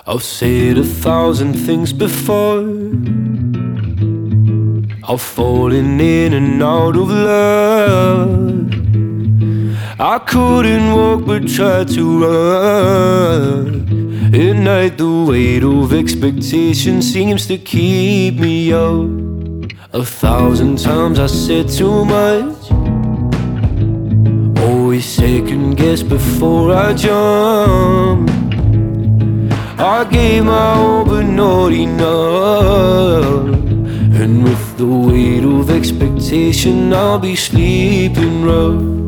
I've said 1,000 things before. I've fallen in and out of love. I couldn't walk but tried to run. At night the weight of expectation seems to keep me up. 1,000 times I said too much. Always second guess before I jump. I gave my all but not enough. And with the weight of expectation I'll be sleeping rough.